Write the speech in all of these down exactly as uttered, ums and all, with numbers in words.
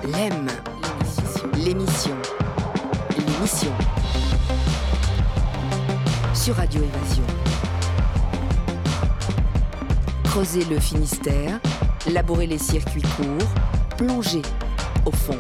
L'aime, l'émission, l'émission sur Radio Évasion. Creuser le Finistère, labourer les circuits courts, plonger au fond.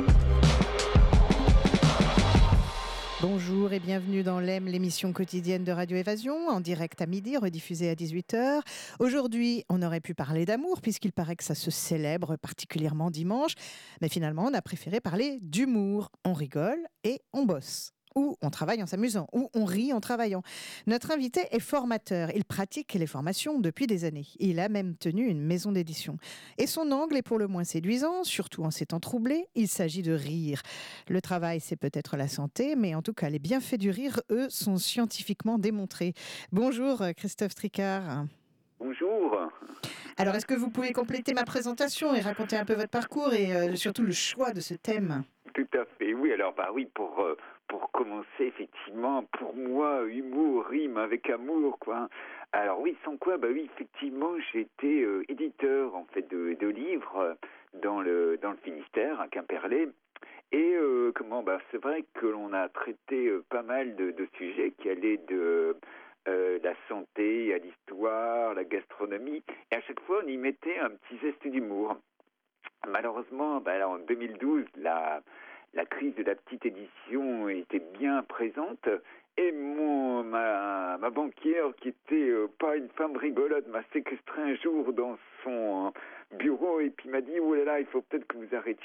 Bonjour et bienvenue dans l'Aime, l'émission quotidienne de Radio Évasion, en direct à midi, rediffusée à dix-huit heures. Aujourd'hui, on aurait pu parler d'amour, puisqu'il paraît que ça se célèbre particulièrement dimanche. Mais finalement, on a préféré parler d'humour. On rigole et on bosse. Ou on travaille en s'amusant, ou on rit en travaillant. Notre invité est formateur. Il pratique les formations depuis des années. Il a même tenu une maison d'édition. Et son angle est pour le moins séduisant, surtout en ces temps troublés. Il s'agit de rire. Le travail, c'est peut-être la santé, mais en tout cas, les bienfaits du rire, eux, sont scientifiquement démontrés. Bonjour, Christophe Tricard. Bonjour. Alors, est-ce que vous pouvez compléter ma présentation et raconter un peu votre parcours et euh, surtout le choix de ce thème ? Tout à fait, oui. Alors, bah oui, pour, euh, pour commencer, effectivement, pour moi, humour rime avec amour, quoi. Alors oui, sans quoi, bah oui, effectivement, j'étais euh, éditeur, en fait, de, de livres euh, dans le, dans le Finistère, à Quimperlé. Et euh, comment, bah c'est vrai que l'on a traité euh, pas mal de, de sujets qui allaient de euh, la santé à l'histoire, la gastronomie. Et à chaque fois, on y mettait un petit geste d'humour. Malheureusement, bah, alors, en deux mille douze, la, la crise de la petite édition était bien présente et mon, ma, ma banquière, qui était euh, pas une femme rigolote, m'a séquestré un jour dans son bureau et puis m'a dit « Oh là là, il faut peut-être que vous arrêtiez ».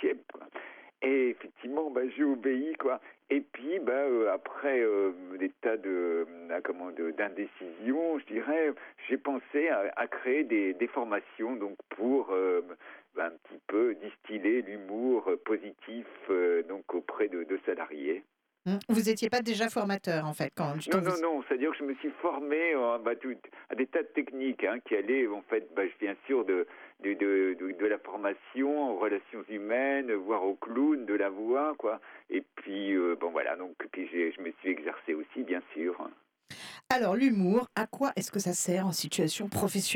Et effectivement, bah, j'ai obéi, quoi. Et puis, bah, euh, après euh, des tas de, euh, comment, de, d'indécision, je dirais, j'ai pensé à, à créer des, des formations, donc pour euh, bah, un petit peu distiller l'humour positif, euh, donc auprès de, de salariés. Vous n'étiez pas déjà formateur, en fait, quand, quand Non, vous... non, non, c'est-à-dire que je me suis formé euh, bah, tout, à des tas de techniques hein, qui allaient, en fait, bah, bien sûr, de, de, de, de, de la formation aux relations humaines, voire au clown, de la voix, quoi. Et puis, euh, bon, voilà, donc, puis j'ai, je me suis exercé aussi, bien sûr. Alors, l'humour, à quoi est-ce que ça sert en situation professionnelle ?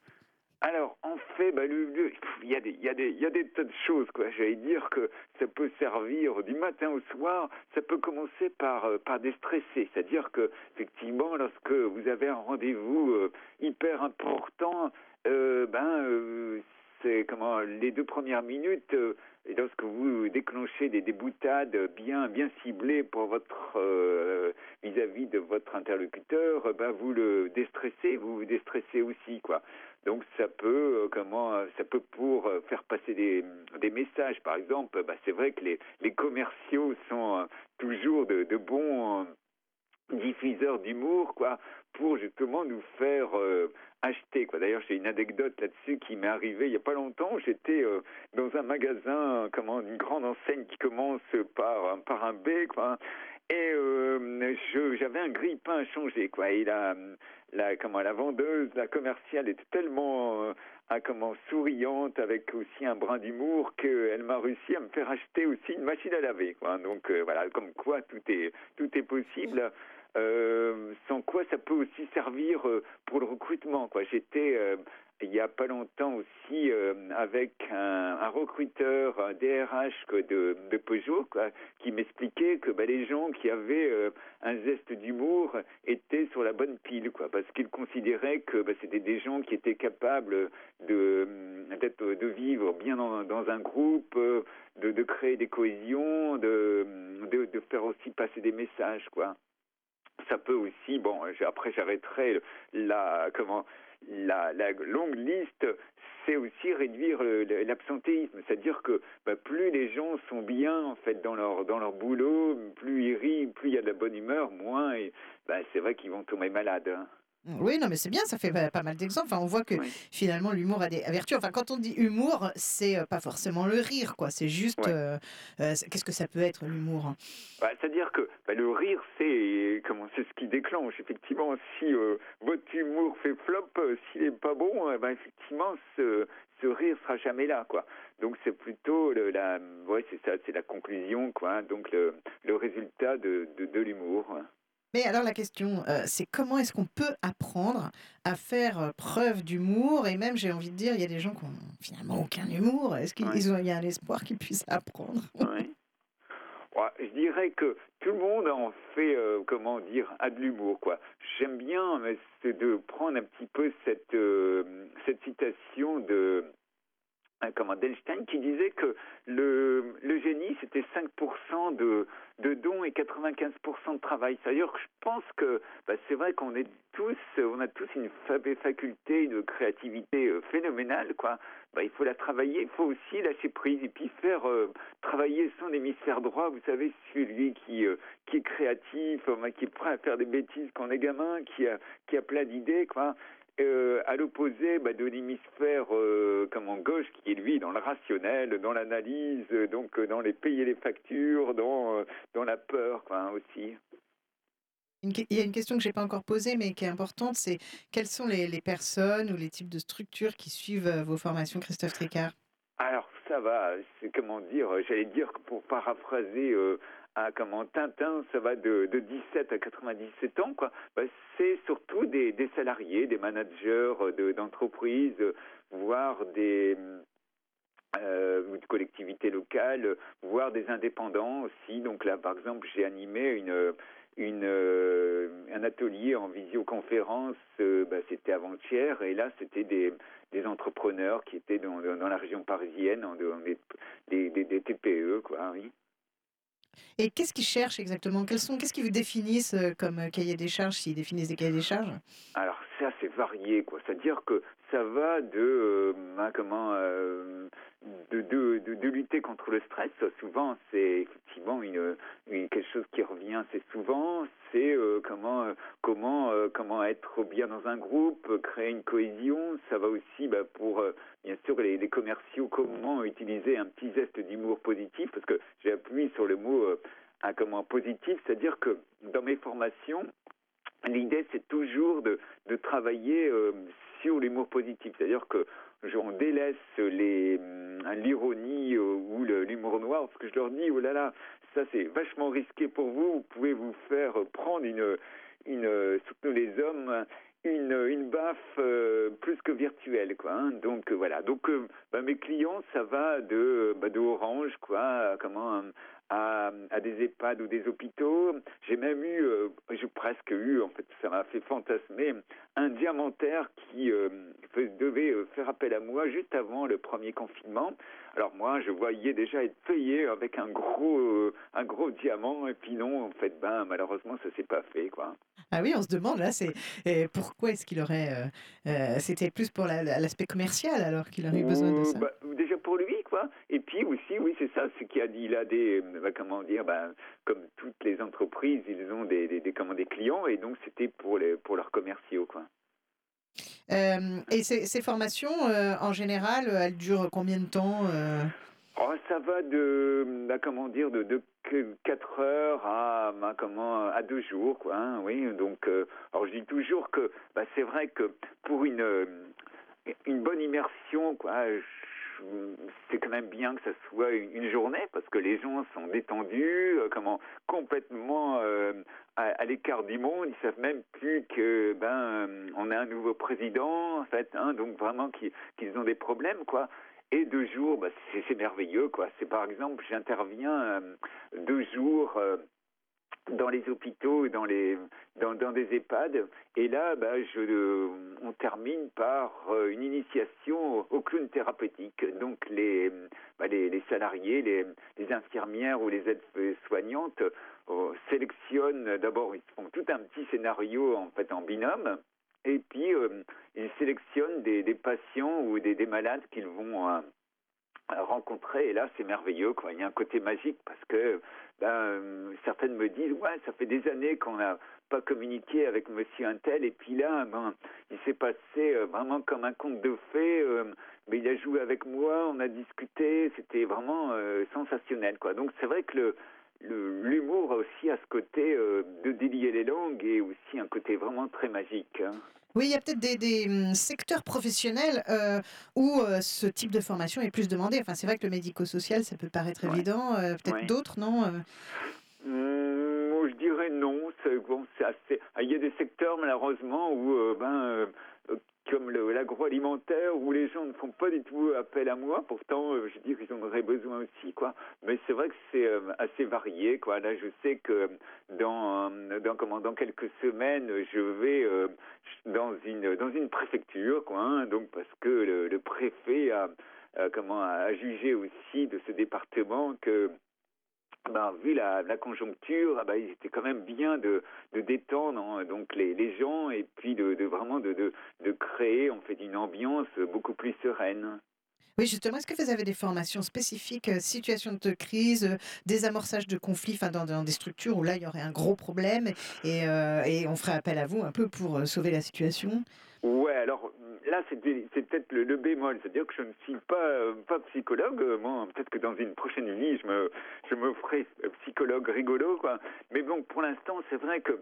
Alors, en fait, bah, le, le, il y a des, il y a des, il y a des tas de choses, quoi. J'allais dire que ça peut servir du matin au soir. Ça peut commencer par, euh, par déstresser. C'est-à-dire que, effectivement, lorsque vous avez un rendez-vous euh, hyper important, euh, ben, euh, c'est comment, les deux premières minutes, euh, lorsque vous déclenchez des, des boutades bien, bien ciblées pour votre, euh, vis-à-vis de votre interlocuteur, ben, vous le déstressez, vous vous déstressez aussi, quoi. Donc ça peut euh, comment ça peut pour euh, faire passer des, des messages par exemple, bah, c'est vrai que les, les commerciaux sont euh, toujours de, de bons euh, diffuseurs d'humour, quoi, pour justement nous faire euh, acheter, quoi. D'ailleurs, j'ai une anecdote là-dessus qui m'est arrivée il y a pas longtemps. J'étais euh, dans un magasin, comment, une grande enseigne qui commence par par un B, quoi. Et euh, je, j'avais un grille-pain à changer, quoi. Et la, la, comment, la vendeuse, la commerciale était tellement euh, à, comment, souriante, avec aussi un brin d'humour, qu'elle m'a réussi à me faire acheter aussi une machine à laver, quoi. Donc euh, voilà, comme quoi tout est, tout est possible. Euh, sans quoi ça peut aussi servir euh, pour le recrutement, quoi. J'étais euh, il y a pas longtemps aussi euh, avec un, un recruteur, un D R H quoi, de, de Peugeot, quoi, qui m'expliquait que bah, les gens qui avaient euh, un geste d'humour étaient sur la bonne pile, quoi, parce qu'il considérait que bah, c'était des gens qui étaient capables de, d'être, de vivre bien dans, dans un groupe, de, de créer des cohésions, de, de, de faire aussi passer des messages, quoi. Ça peut aussi, bon, après j'arrêterai la, comment, la, la longue liste, c'est aussi réduire le, le, l'absentéisme, c'est-à-dire que bah, plus les gens sont bien en fait dans leur dans leur boulot, plus ils rient, plus il y a de la bonne humeur, moins, et, bah, c'est vrai qu'ils vont tomber malades. Hein. Oui, non, mais c'est bien, ça fait pas mal d'exemples. Enfin, on voit que Oui. finalement l'humour a des vertus. Enfin, quand on dit humour, c'est pas forcément le rire, quoi. C'est juste, Ouais. euh, euh, qu'est-ce que ça peut être l'humour ? Bah, c'est-à-dire que bah, le rire, c'est comment, c'est ce qui déclenche. Effectivement, si euh, votre humour fait flop, euh, s'il est pas bon, euh, bah, effectivement, ce, ce rire sera jamais là, quoi. Donc c'est plutôt le, la, ouais, c'est ça, c'est la conclusion, quoi. Hein, donc le, le résultat de, de, de l'humour. Mais alors la question, euh, c'est comment est-ce qu'on peut apprendre à faire euh, preuve d'humour? Et même, j'ai envie de dire, il y a des gens qui ont finalement aucun humour. Est-ce qu'il Ouais, ils ont- il y a un espoir qu'ils puissent apprendre? ouais. Ouais, je dirais que tout le monde en fait, euh, comment dire, a de l'humour, quoi. J'aime bien, mais c'est de prendre un petit peu cette, euh, cette citation de, hein, comment, d'Einstein qui disait que le, le génie c'était cinq pour cent de, de dons et quatre-vingt-quinze pour cent de travail. C'est-à-dire que je pense que bah, c'est vrai qu'on est tous, on a tous une faculté, une créativité euh, phénoménale, quoi. Bah, il faut la travailler, il faut aussi lâcher prise et puis faire euh, travailler son hémisphère droit. Vous savez, celui qui euh, qui est créatif, euh, qui est prêt à faire des bêtises quand on est gamin, qui a qui a plein d'idées, quoi. Euh, à l'opposé bah, de l'hémisphère euh, comment gauche qui est lui dans le rationnel, dans l'analyse, euh, donc euh, dans les payer les factures, dans euh, dans la peur quoi hein, aussi. Une que- Il y a une question que je n'ai pas encore posée, mais qui est importante, c'est quelles sont les, les personnes ou les types de structures qui suivent euh, vos formations, Christophe Tricard? Alors ça va, c'est comment dire, euh, j'allais dire que pour paraphraser euh, à comment Tintin, ça va de, de dix-sept à quatre-vingt-dix-sept ans quoi. Bah, c'est surtout des, des salariés, des managers euh, de, d'entreprises, euh, voire des euh, de collectivités locales, voire des indépendants aussi. Donc là, par exemple, j'ai animé une, une, euh, un atelier en visioconférence, euh, bah, c'était avant-hier, et là, c'était des, des entrepreneurs qui étaient dans, dans la région parisienne, dans des, des, des, des T P E, quoi, oui. Et qu'est-ce qu'ils cherchent exactement? Quels sont, qu'est-ce qu'ils vous définissent euh, comme euh, cahier des charges, s'ils définissent des cahiers des charges? Alors ça c'est varié quoi, c'est-à-dire que ça va de euh, hein, comment euh, de, de, de, de lutter contre le stress. Souvent c'est effectivement une, une quelque chose qui revient assez souvent. C'est euh, comment euh, comment euh, comment être bien dans un groupe, créer une cohésion. Ça va aussi bah, pour euh, bien sûr les, les commerciaux comment utiliser un petit zeste d'humour positif parce que j'ai appuyé sur le mot euh, un comment positif, c'est-à-dire que dans mes formations l'idée, c'est toujours de, de travailler euh, sur l'humour positif, c'est-à-dire que on délaisse les, l'ironie euh, ou le, l'humour noir, parce que je leur dis, oh là là, ça c'est vachement risqué pour vous, vous pouvez vous faire prendre une, une surtout les hommes, une, une baffe euh, plus que virtuelle, quoi. Hein. Donc euh, voilà. Donc euh, bah, mes clients, ça va de, bah, de Orange, quoi, comment à, à des EHPAD ou des hôpitaux. J'ai même eu, euh, j'ai presque eu, en fait, ça m'a fait fantasmer, un diamantaire qui euh, devait euh, faire appel à moi juste avant le premier confinement. Alors moi, je voyais déjà être payé avec un gros, euh, un gros diamant, et puis non, en fait, ben malheureusement, ça s'est pas fait, quoi. Ah oui, on se demande là, c'est et pourquoi est-ce qu'il aurait. Euh, euh, c'était plus pour la- la- l'aspect commercial alors qu'il aurait eu besoin de Ou, ça. bah, déjà pour lui, quoi. Et puis aussi, oui, c'est ça, c'est qu'il a, il a des, bah, comment dire, bah, comme toutes les entreprises, ils ont des, des, des, comment, des clients, et donc c'était pour les, pour leurs commerciaux, quoi. Euh, et ces, ces formations, euh, en général, euh, elles durent combien de temps euh Oh, ça va de, bah, comment dire, de, de quatre heures à, bah, comment, à deux jours, quoi. Hein, oui, donc, euh, alors je dis toujours que, bah, c'est vrai que pour une, euh, une bonne immersion, quoi, je- c'est quand même bien que ça soit une, une journée parce que les gens sont détendus, euh, comment, complètement euh, à, à l'écart du monde. Ils savent même plus que, ben, euh, on a un nouveau président, en fait, hein, donc vraiment qu'ils, qu'ils ont des problèmes, quoi. Et deux jours, bah, c'est, c'est merveilleux, quoi. C'est par exemple, j'interviens euh, deux jours euh, dans les hôpitaux, dans les dans, dans des EHPAD, et là, bah, je, euh, on termine par euh, une initiation au, au clown thérapeutique. Donc les bah, les, les salariés, les, les infirmières ou les aides-soignantes euh, sélectionnent d'abord, ils font tout un petit scénario en fait en binôme. Et puis, euh, ils sélectionnent des, des patients ou des, des malades qu'ils vont euh, rencontrer. Et là, c'est merveilleux, quoi. Il y a un côté magique parce que ben, euh, certaines me disent, ouais, ça fait des années qu'on n'a pas communiqué avec monsieur Untel. Et puis là, ben, il s'est passé euh, vraiment comme un conte de fées. Euh, mais il a joué avec moi, on a discuté. C'était vraiment euh, sensationnel, quoi. Donc, c'est vrai que le le, l'humour a aussi à ce côté euh, de délier les langues et aussi un côté vraiment très magique. Hein. Oui, il y a peut-être des, des, hum, secteurs professionnels euh, où euh, ce type de formation est plus demandé. Enfin, c'est vrai que le médico-social, ça peut paraître Ouais, évident. euh, peut-être ouais. d'autres, non euh Hum, je dirais non, euh, bon, c'est assez. Il y a des secteurs malheureusement où euh, ben euh, comme le, l'agroalimentaire, où les gens ne font pas du tout appel à moi. Pourtant, euh, je dis qu'ils en auraient besoin aussi, quoi. Mais c'est vrai que c'est euh, assez varié, quoi. Là, je sais que dans, dans, comment, dans quelques semaines, je vais euh, dans une dans une préfecture, quoi. Hein, donc parce que le, le préfet a, a comment a jugé aussi de ce département que ben, vu la, la conjoncture, ah ben, il était quand même bien de, de détendre hein, donc les, les gens et puis de, de vraiment de, de, de créer en fait une ambiance beaucoup plus sereine. Oui, justement, est-ce que vous avez des formations spécifiques, euh, situation de crise, euh, désamorçage de conflits, enfin dans, dans des structures où là il y aurait un gros problème et, euh, et on ferait appel à vous un peu pour euh, sauver la situation? Ouais, alors là c'est, c'est peut-être le, le bémol, c'est-à-dire que je ne suis pas, euh, pas psychologue. Moi, peut-être que dans une prochaine vie, je me, je me ferai psychologue rigolo, quoi. Mais bon, pour l'instant, c'est vrai que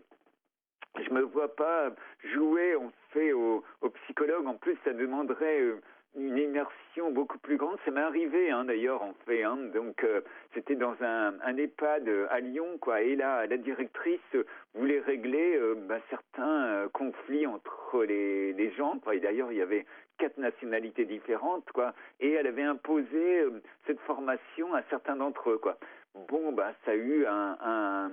je me vois pas jouer, on fait au, au psychologue. En plus, ça demanderait euh, une immersion beaucoup plus grande. Ça m'est arrivé, hein, d'ailleurs, en fait. Hein, donc, euh, c'était dans un, un EHPAD à Lyon, quoi. Et là, la directrice voulait régler euh, bah, certains euh, conflits entre les, les gens, quoi. Et d'ailleurs, il y avait quatre nationalités différentes, quoi. Et elle avait imposé euh, cette formation à certains d'entre eux, quoi. Bon, bah, ça a eu un, un,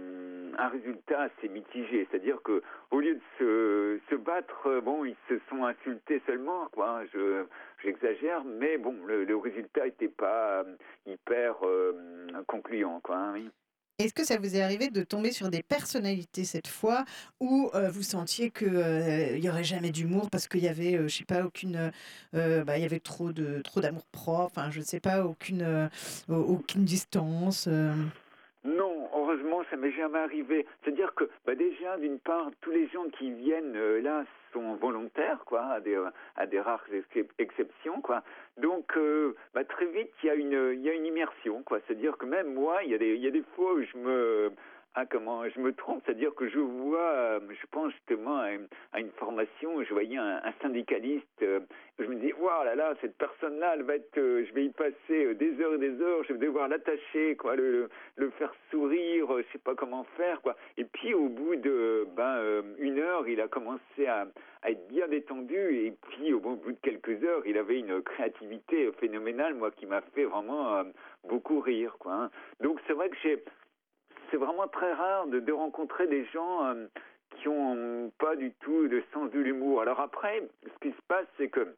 un résultat assez mitigé. C'est-à-dire que, au lieu de se, se battre, bon, ils se sont insultés seulement, quoi. Je, j'exagère, mais bon, le, le résultat n'était pas hyper euh, concluant, quoi. Hein, oui. Est-ce que ça vous est arrivé de tomber sur des personnalités cette fois où euh, vous sentiez que euh, il y aurait jamais d'humour parce qu'il y avait, euh, je sais pas, aucune, euh, bah, il y avait trop de trop d'amour propre, enfin je sais pas, aucune euh, aucune distance. euh. Non, heureusement, ça m'est jamais arrivé. C'est-à-dire que, bah déjà, d'une part, tous les gens qui viennent euh, là sont volontaires, quoi, à des, à des rares ex- exceptions, quoi. Donc, euh, bah, très vite, il y a une, il y a une immersion, quoi. C'est-à-dire que même moi, il y a des, il y a des fois où je me, ah, comment, je me trompe, c'est-à-dire que je vois, euh, je pense justement à une, à une formation, où je voyais un, un syndicaliste, euh, je me dis, waouh là là, cette personne-là, elle va être, euh, je vais y passer euh, des heures et des heures, je vais devoir l'attacher, quoi, le, le, le faire sourire, euh, je sais pas comment faire, quoi. Et puis au bout de ben euh, une heure, il a commencé à, à être bien détendu, et puis au bout de quelques heures, il avait une créativité phénoménale, moi, qui m'a fait vraiment euh, beaucoup rire, quoi. Hein. Donc c'est vrai que j'ai c'est vraiment très rare de, de rencontrer des gens euh, qui ont pas du tout de sens de l'humour. Alors après, ce qui se passe, c'est que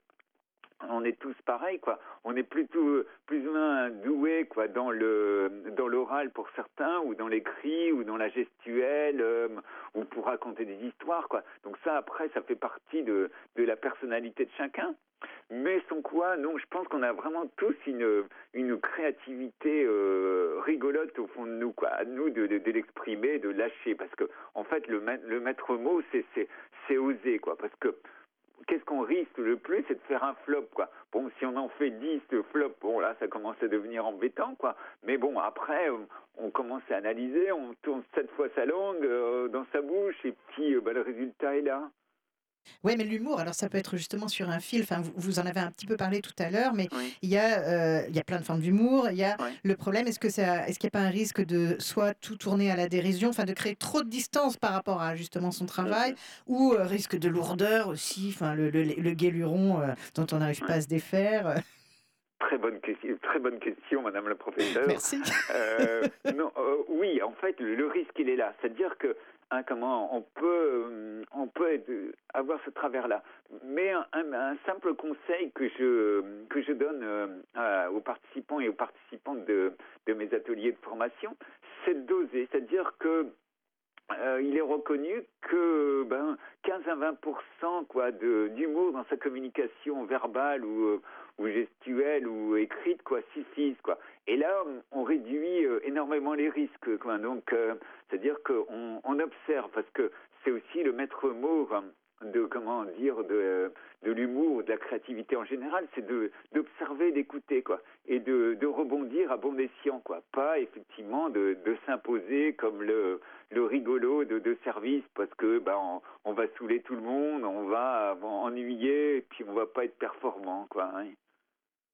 on est tous pareils, quoi. On est plutôt plus ou moins doués, quoi, dans le dans l'oral pour certains, ou dans l'écrit, ou dans la gestuelle, euh, ou pour raconter des histoires, quoi. Donc ça, après, ça fait partie de de la personnalité de chacun. Mais sans quoi, non, je pense qu'on a vraiment tous une une créativité euh, rigolote au fond de nous, quoi. À nous de, de, de l'exprimer, de lâcher, parce que en fait, le le maître mot, c'est c'est c'est oser, quoi, parce que qu'est-ce qu'on risque le plus, c'est de faire un flop, quoi. Bon, si on en fait dix flops, bon, là, ça commence à devenir embêtant, quoi. Mais bon, après, on, on commence à analyser, on tourne sept fois sa langue euh, dans sa bouche, et puis, euh, bah, le résultat est là. Ouais, mais l'humour, alors ça peut être justement sur un fil. Enfin, vous, vous en avez un petit peu parlé tout à l'heure, mais Oui, il y a, euh, il y a plein de formes d'humour. Il y a oui. le problème, est-ce que ça, est-ce qu'il n'y a pas un risque de soit tout tourner à la dérision, enfin de créer trop de distance par rapport à justement son travail, Mhm. ou euh, risque de lourdeur aussi, enfin le, le, le guéluron euh, dont on n'arrive pas Ouais. à se défaire. Très bonne question, très bonne question, Madame la professeure. Merci. Euh, non, euh, oui, en fait, le, le risque il est là, c'est-à-dire que hein, comment on peut, euh, on peut être- avoir ce travers-là. Mais un, un- un simple conseil que je que je donne euh, à- aux participants et aux participantes de de mes ateliers de formation, c'est de doser, c'est-à-dire que euh, il est reconnu que ben quinze à vingt pour cent quoi de d'humour dans sa communication verbale ou euh, ou gestuelle ou écrite quoi suffisent quoi. Et là on réduit euh, énormément les risques quoi. Donc euh, c'est-à-dire qu'on on observe parce que c'est aussi le maître mot hein, de comment dire de de l'humour, de la créativité en général, c'est de d'observer, d'écouter quoi et de de rebondir à bon escient quoi. Pas effectivement de de s'imposer comme le le rigolo de, de service parce que ben on, on va saouler tout le monde, on va ennuyer et puis on va pas être performant quoi. Hein.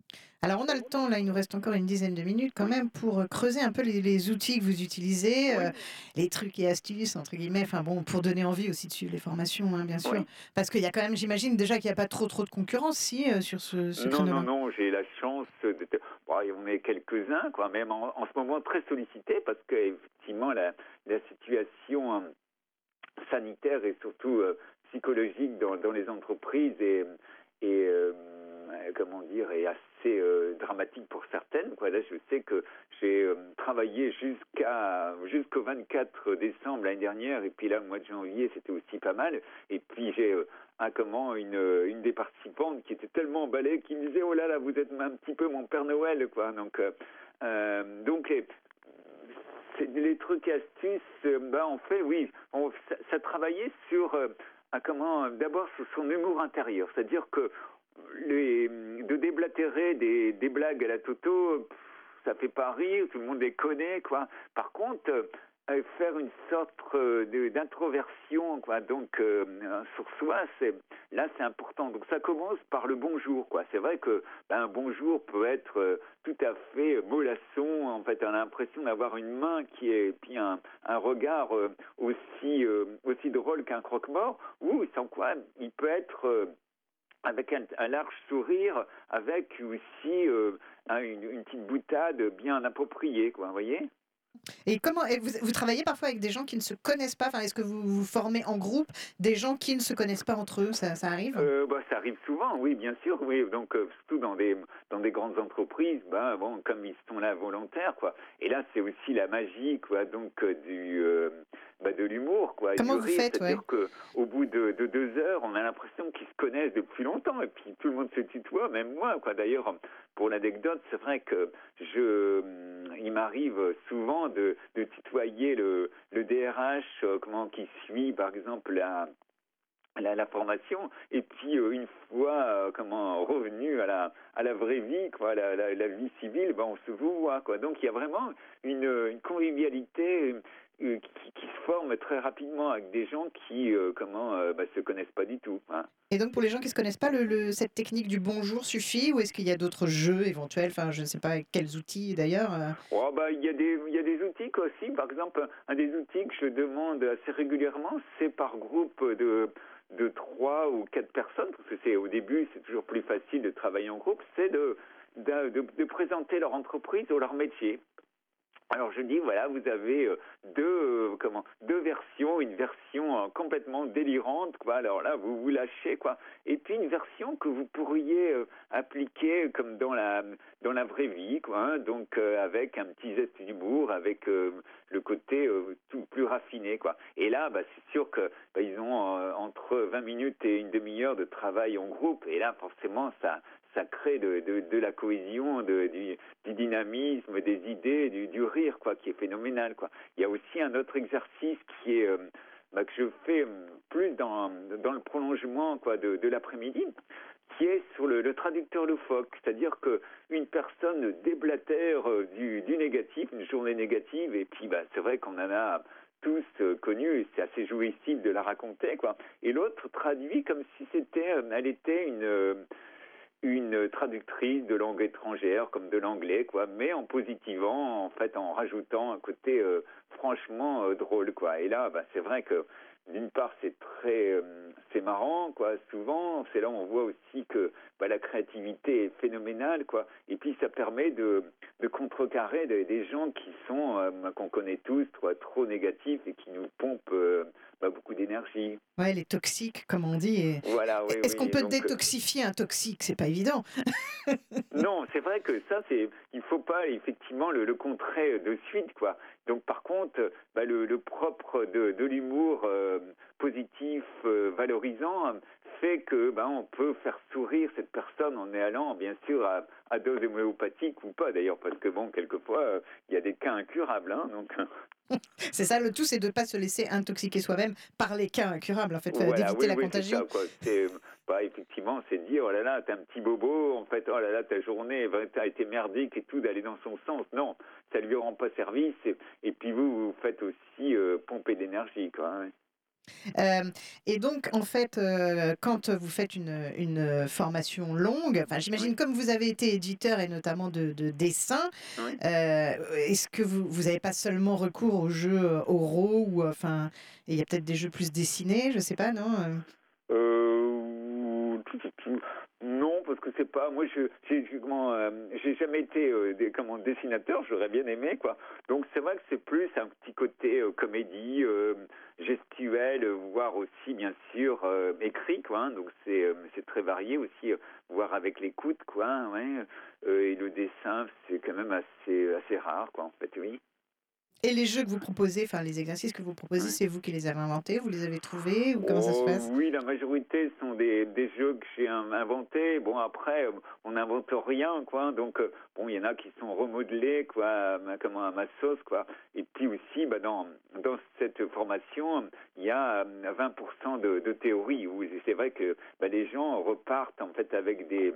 Alors, on a le temps, là, il nous reste encore une dizaine de minutes quand même pour creuser un peu les, les outils que vous utilisez, Oui, euh, les trucs et astuces, entre guillemets, enfin bon, pour donner envie aussi de suivre les formations, hein, bien sûr. oui. Parce qu'il y a quand même, j'imagine déjà qu'il n'y a pas trop trop de concurrence, si, euh, sur ce, ce Non, non, créneau-là. non, j'ai la chance d'être... Bon, on est quelques-uns, quoi, même en, en ce moment très sollicités, parce que effectivement la, la situation hein, sanitaire et surtout euh, psychologique dans, dans les entreprises est, est euh, comment dire, est assez euh, dramatique pour certaines. Quoi. Là, je sais que j'ai euh, travaillé jusqu'à jusqu'au vingt-quatre décembre l'année dernière, et puis là, le mois de janvier, c'était aussi pas mal. Et puis j'ai euh, un comment une une des participantes qui était tellement emballée, qui me disait oh là là, vous êtes un petit peu mon Père Noël, quoi. Donc euh, euh, donc c'est les trucs et astuces, euh, ben on fait, oui, on, ça, ça travaillait sur, euh, un comment, d'abord sur son humour intérieur, c'est-à-dire que les, de déblatérer des, des blagues à la Toto, pff, ça fait pas rire, tout le monde les connaît, quoi. Par contre, euh, faire une sorte euh, de- d'introversion, quoi, donc euh, sur soi, c'est là c'est important. Donc ça commence par le bonjour, quoi. C'est vrai que ben, un bonjour peut être euh, tout à fait mollasson. En fait, on a l'impression d'avoir une main qui est, puis un, un regard euh, aussi euh, aussi drôle qu'un croque-mort. Ou sans quoi, il peut être euh, avec un, un large sourire, avec aussi euh, un- une, une petite boutade bien appropriée, quoi. Vous voyez? Et comment et vous, vous travaillez parfois avec des gens qui ne se connaissent pas, enfin, est-ce que vous vous formez en groupe des gens qui ne se connaissent pas entre eux, ça, ça arrive? Euh, bah, ça arrive souvent, oui, bien sûr, oui. Donc, euh, surtout dans des dans des grandes entreprises, bah, bon, comme ils sont là volontaires, quoi. Et là, c'est aussi la magie, quoi, donc euh, du euh, bah, de l'humour, quoi, et du Comment vous rire. faites, ouais? C'est-à-dire que au bout de, de deux heures, on a l'impression qu'ils se connaissent depuis longtemps, et puis tout le monde se tutoie, même moi, quoi. D'ailleurs, pour l'anecdote, c'est vrai que je, hum, il m'arrive souvent de, de tutoyer le le D R H, euh, comment qui suit, par exemple, la la, la formation et puis euh, une fois euh, comment revenu à la à la vraie vie quoi la, la, la vie civile ben on se voit quoi donc il y a vraiment une, une convivialité euh, qui, qui se forme très rapidement avec des gens qui euh, comment euh, bah, se connaissent pas du tout hein. Et donc pour les gens qui ne se connaissent pas, le, le- cette technique du bonjour suffit ou est-ce qu'il y a d'autres jeux éventuels, enfin je ne sais pas avec quels outils d'ailleurs. euh. Oh, bah, il y a des il y a des outils quoi, aussi par exemple un des outils que je demande assez régulièrement c'est par groupe de de trois ou quatre personnes parce que c'est au début c'est toujours plus facile de travailler en groupe c'est de de, de, de présenter leur entreprise ou leur métier. Alors je dis voilà, vous avez euh, deux euh, comment deux versions, une version euh, complètement délirante quoi. Alors là vous vous lâchez quoi. Et puis une version que vous pourriez euh, appliquer comme dans la dans la vraie vie quoi. Hein, donc euh, avec un petit zeste d'humour, avec euh, le côté euh, tout plus raffiné quoi. Et là bah, c'est sûr que bah, ils ont euh, entre vingt minutes et une demi-heure de travail en groupe. Et là forcément ça ça crée de, de, de la cohésion, de, du, du dynamisme, des idées, du, du rire, quoi, qui est phénoménal, quoi. Il y a aussi un autre exercice qui est euh, bah, que je fais euh, plus dans, dans le prolongement, quoi, de, de l'après-midi, qui est sur le, le traducteur loufoque, c'est-à-dire que une personne déblatère euh, du, du négatif, une journée négative, et puis bah, c'est vrai qu'on en a tous euh, connu, et c'est assez jouissif de la raconter, quoi. Et l'autre traduit comme si c'était, euh, elle était une euh, une traductrice de langue étrangère comme de l'anglais quoi mais en positivant en fait en rajoutant un côté euh, franchement euh, drôle quoi et là bah, c'est vrai que d'une part c'est très euh, c'est marrant quoi souvent c'est là où on voit aussi que bah, la créativité est phénoménale quoi et puis ça permet de de contrecarrer des, des gens qui sont euh, qu'on connaît tous quoi, trop négatifs et qui nous pompent euh, bah, beaucoup d'énergie. Ouais, les toxiques, comme on dit. Et- Voilà oui Est-ce qu'on oui peut donc détoxifier un toxique? C'est pas évident. non, c'est vrai que ça, c'est, il faut pas effectivement le, le contrer de suite, quoi. Donc, par contre, bah, le, le propre de, de l'humour euh, positif, euh, valorisant, fait que, bah, on peut faire sourire cette personne en allant, bien sûr, à, à dose homéopathique ou pas, d'ailleurs, parce que bon, quelquefois, euh, il y a des cas incurables, hein, donc. C'est ça, le tout, c'est de ne pas se laisser intoxiquer soi-même par les cas incurables, en fait, euh, Voilà, d'éviter oui, la oui, c'est contagion. ça, quoi. C'est, bah, effectivement, c'est de dire, oh là là, t'as un petit bobo, en fait, oh là là, ta journée a été merdique et tout, d'aller dans son sens. Non, ça lui rend pas service. Et, et puis vous, vous faites aussi euh, pomper d'énergie, quoi. Hein. Euh, et donc, en fait, euh, quand vous faites une, une formation longue, enfin, j'imagine Oui, comme vous avez été éditeur et notamment de, de dessin, oui. euh, est-ce que vous vous n'avez pas seulement recours aux jeux euh, oraux ou euh, enfin, il y a peut-être des jeux plus dessinés, je sais pas, non? Euh, Euh, tout, tout, tout. Non, parce que c'est pas. Moi, je, j'ai, j'ai- comment, euh, j'ai jamais été euh, des, comment, dessinateur. J'aurais bien aimé, quoi. Donc, c'est vrai que c'est plus un petit côté euh, comédie, euh, gestuelle, euh, voire aussi, bien sûr, euh, écrit, quoi. Hein. Donc, c'est, euh, c'est très varié aussi, euh, voire avec l'écoute, quoi. Hein, ouais. Euh, et le dessin, c'est quand même assez, assez rare, quoi. En fait, oui. Et les jeux que vous proposez, enfin, les exercices que vous proposez, Ouais. c'est vous qui les avez inventés, vous les avez trouvés ou comment ça se Oh passe? oui, la majorité sont des, des jeux que j'ai in- inventés. Bon après, euh, on n'invente rien, quoi. Donc euh, bon, il y en a qui sont remodelés, quoi, à ma- comment à ma sauce, quoi. Et puis aussi, bah, dans dans cette formation, il y a euh, vingt pour cent de, de théorie. Où c'est vrai que bah, les gens repartent en fait avec des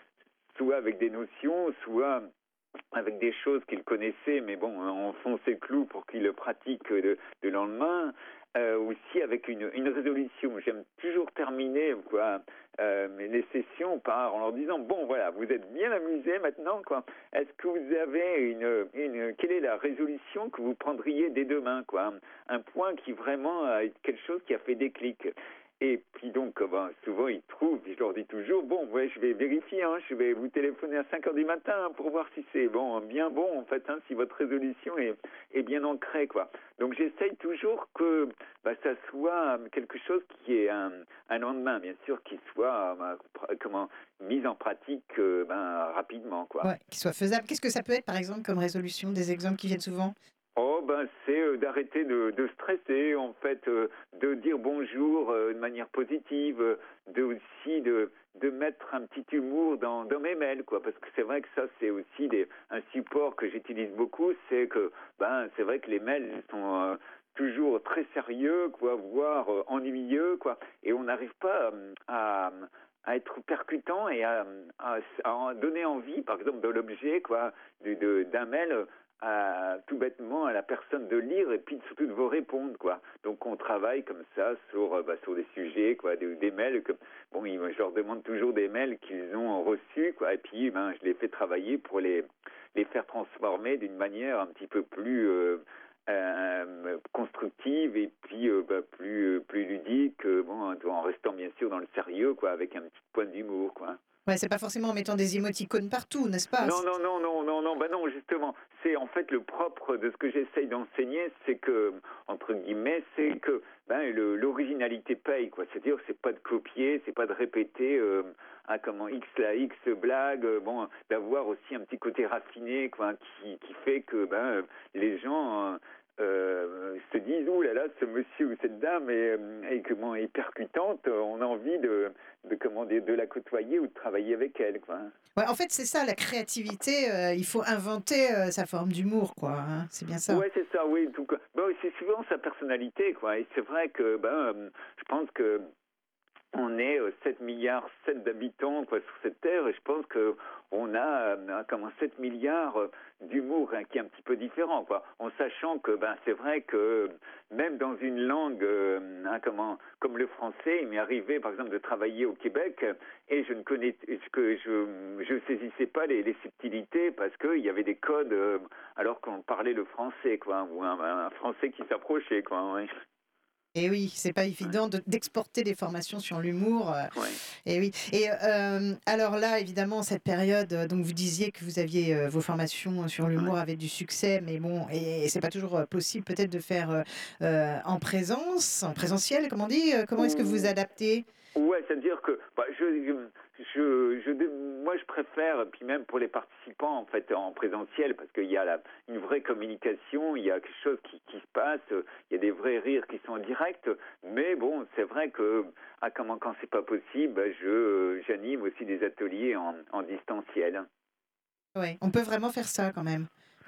soit avec des notions, soit avec des choses qu'ils connaissaient, mais bon, on fonce le clou pour qu'ils le pratiquent le, le lendemain. Euh, aussi avec une, une résolution. J'aime toujours terminer quoi, euh, les sessions par en leur disant bon voilà, vous êtes bien amusés maintenant quoi. Est-ce que vous avez une, une quelle est la résolution que vous prendriez dès demain quoi, un point qui vraiment a quelque chose qui a fait déclic. Et puis donc, euh, ben, souvent ils trouvent, puis je leur dis toujours, bon, ouais, je vais vérifier, hein, je vais vous téléphoner à cinq heures du matin hein, pour voir si c'est bon, bien bon en fait, hein, si votre résolution est, est bien ancrée, quoi. Donc j'essaye toujours que bah, ça soit quelque chose qui est un, un lendemain, bien sûr, qui soit bah, comment mis en pratique euh, ben, rapidement, quoi. Ouais, qui soit faisable. Qu'est-ce que ça peut être, par exemple, comme résolution, des exemples qui viennent souvent? Oh ben c'est euh, d'arrêter de, de stresser en fait, euh, de dire bonjour euh, de manière positive, euh, de aussi de de mettre un petit humour dans, dans mes mails quoi, parce que c'est vrai que ça c'est aussi des, un support que j'utilise beaucoup, c'est que ben c'est vrai que les mails sont euh, toujours très sérieux quoi, voire euh, ennuyeux quoi, et on n'arrive pas euh, à à être percutant et à, à, à en donner envie, par exemple, de l'objet, quoi, de, de, d'un mail, à, tout bêtement à la personne de lire et puis surtout de vous répondre quoi. Donc on travaille comme ça sur euh, bah, sur des sujets quoi, des, des mails que bon ils, je leur demande toujours des mails qu'ils ont reçus quoi et puis ben je les fais travailler pour les les faire transformer d'une manière un petit peu plus euh, euh, constructive et puis euh, bah, plus plus ludique euh, bon en restant bien sûr dans le sérieux quoi avec un petit point d'humour quoi. Ouais, c'est pas forcément en mettant des émoticônes partout, n'est-ce pas? Non, non, non, non, non, non, bah non, justement, c'est en fait le propre de ce que j'essaye d'enseigner, c'est que, entre guillemets, c'est que ben, le, l'originalité paye, quoi. C'est-à-dire, c'est pas de copier, c'est pas de répéter, euh, ah, comment, X la X blague, euh, bon, d'avoir aussi un petit côté raffiné, quoi, qui, qui fait que, ben, les gens, euh, euh, se disent, ouh là là, ce monsieur ou cette dame est, est, comment, est percutante, on a envie de, de, comment, de, de la côtoyer ou de travailler avec elle, quoi. Ouais, en fait, c'est ça, la créativité, euh, il faut inventer euh, sa forme d'humour, quoi, hein. C'est bien ça. Ouais, c'est ça, oui. Tout, bon, c'est souvent sa personnalité, quoi. Et c'est vrai que, ben, euh, je pense que on est euh, sept milliards sept d'habitants quoi sur cette terre et je pense que on a euh, comment sept milliards euh, d'humour hein, qui est un petit peu différent quoi en sachant que ben c'est vrai que même dans une langue euh, hein, comment comme le français il m'est arrivé par exemple de travailler au Québec et je ne connais que je je saisissais pas les, les subtilités parce que il y avait des codes euh, alors qu'on parlait le français quoi ou un, un français qui s'approchait quoi ouais. Et oui, c'est pas évident de- d'exporter des formations sur l'humour. euh, Ouais. Et oui. Et euh, alors là, évidemment, cette période, euh, donc vous disiez que vous aviez euh, vos formations sur Ouais. l'humour avaient du succès, mais bon, et, et c'est pas toujours euh, possible peut-être de faire euh, euh, en présence, en présentiel, comme on dit. Euh, Comment est-ce que vous vous Ou adaptez? ouais, c'est-à-dire que bah, je, je, je, je- moi je préfère, puis même pour les participants en fait en présentiel, parce qu'il y a la, une vraie communication, il y a quelque chose qui, qui se passe, il y a des vrais rires qui sont en direct, mais bon, c'est vrai que ah, comment, quand c'est pas possible, bah, je, j'anime aussi des ateliers en, en distanciel. Ouais, on peut vraiment faire ça quand même.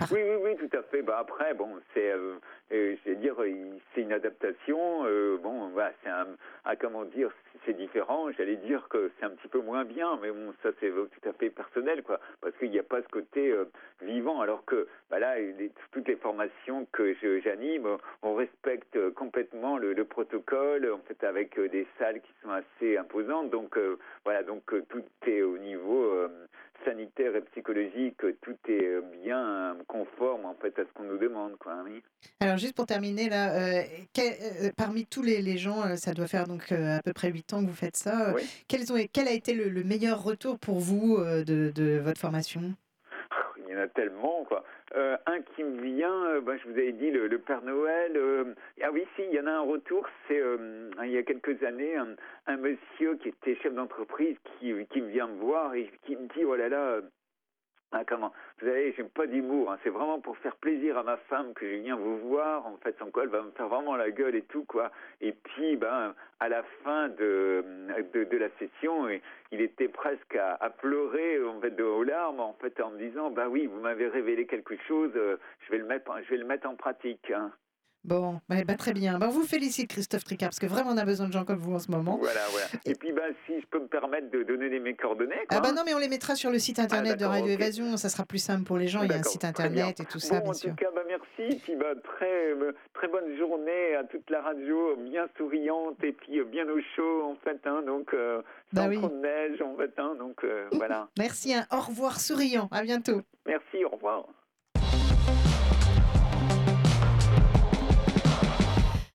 Oui, oui, oui, tout à fait. Bah après, bon, c'est, euh, euh, je vais dire, euh, c'est une adaptation. Euh, bon, bah, c'est un, ah, comment dire, c'est différent. J'allais dire que c'est un petit peu moins bien, mais bon, ça c'est tout à fait personnel, quoi, parce qu'il n'y a pas ce côté euh, vivant. Alors que, bah là, les, toutes les formations que je, j'anime, on respecte complètement le, le protocole, en fait, avec euh, des salles qui sont assez imposantes. Donc, euh, voilà, donc euh, tout est au niveau euh, sanitaire et psychologique, tout est bien conforme en fait à ce qu'on nous demande, quoi. Oui. Alors juste pour terminer là, euh, quel- euh, parmi tous les, les gens, euh, ça doit faire donc euh, à peu près huit ans que vous faites ça. euh, Oui. quels ont, quel a été le, le meilleur retour pour vous euh, de, de votre formation? Il y en a tellement, quoi. Euh, un qui me vient, euh, bah, je vous avais dit le, le Père Noël. Euh, ah oui, si, il y en a un retour. C'est euh, il y a quelques années, un, un monsieur qui était chef d'entreprise qui, qui me vient me voir et qui me dit, oh là là. euh, Ah, comment Vous savez, j'aime pas d'humour, hein. C'est vraiment pour faire plaisir à ma femme que je viens vous voir. En fait, sans quoi elle va me faire vraiment la gueule et tout, quoi. Et puis, ben, à la fin de, de, de la session, il était presque à, à pleurer, en fait, de aux larmes, en fait, en me disant, bah oui, vous m'avez révélé quelque chose, euh, je vais le mettre, je vais le mettre en pratique, hein. Bon, bah, bah, très bien. Bah, on vous félicite Christophe Tricard, parce que vraiment on a besoin de gens comme vous en ce moment. Voilà, voilà. Et Et- puis, ben, si je peux me permettre de donner mes coordonnées, ah quoi, bah hein. non, mais on les mettra sur le site Ah, internet de d'accord, Radio ok. Évasion, ça sera plus simple pour les gens, il y a un D'accord, site très bien. internet et tout ça, Bon, bien en tout sûr. cas, bah, merci. Puis, bah, très, euh, très bonne journée à toute la radio, bien souriante et puis euh, bien au chaud, en fait, hein, donc euh, Bah sans oui. trop de neige, en fait, hein, donc euh, voilà. Merci, un au revoir souriant, à bientôt. Merci, au revoir.